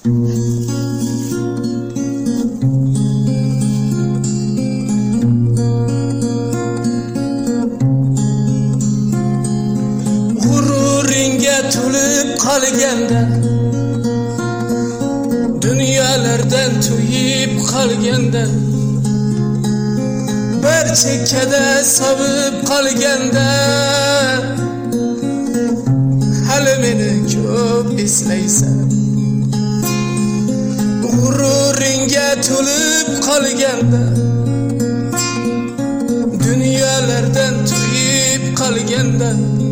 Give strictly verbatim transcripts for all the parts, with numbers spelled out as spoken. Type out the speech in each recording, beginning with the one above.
G'ururingga to'lib qolganda, dunyolardan to'yib qolganda, bir chekkada sovib qolganda, hali meni ko'p eslaysan. G'ururingga to'lib qolganda, dunyolardan to'yib qolganda,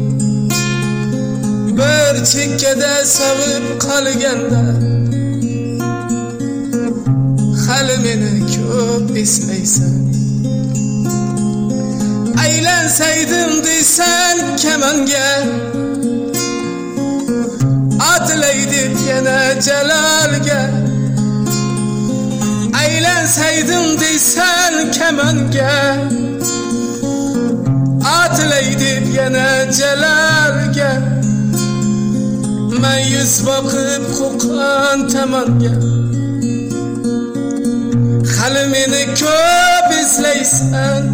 bir chekkada sovib qolganda, hali meni ko'p eslaysan. Aylansaydim deysan kamonga, otlaydi yana jalolga. Aylansaydim deysan kamonga, otlaydi yana jalolga. Men yuz boqib qo'rqqan tomonga, hali meni ko'p eslaysan.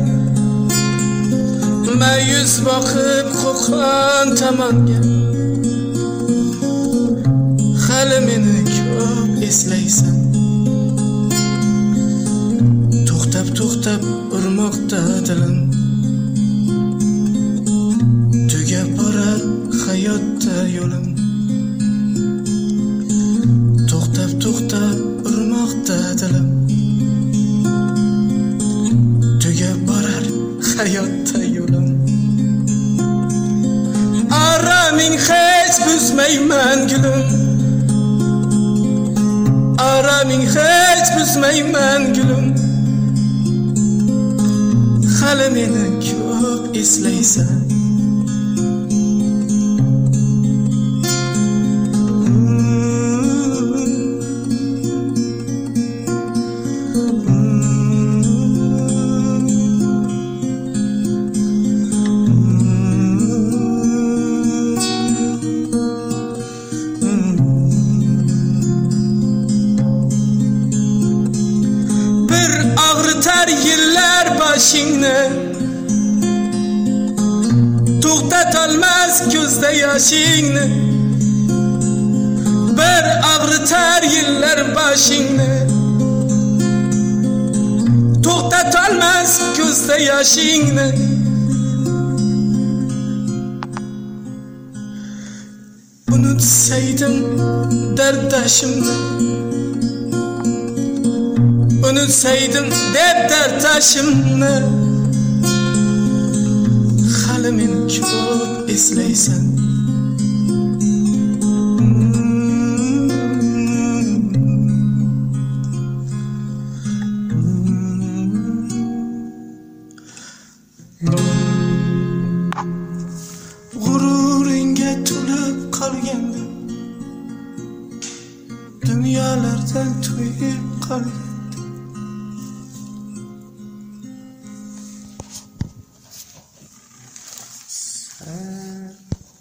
Men yuz boqib qo'rqqan tomonga, hali meni ko'p eslaysan. To'xtab to'xtab urmoqda dilim, tugab borar hayotda yo'lim. To'xtab to'xtab urmoqda dilim, tugab borar hayotda yo'lim. Araming hech buzmayman gulum, araming hech buzmayman gulum. Hali meni ko'p eslaysan. Ağrıtar yıllar başını, to'xtatolmas ko'zda yoshingni. Bir ağrıtar yıllar başını, to'xtatolmas ko'zda yoshingni. Unutsaydim dardashimni, unutsaydim deb dardashimni, hali meni ko'p eslaysan. G'ururingga to'lib qolganda, dunyolardan to'yib qolganda,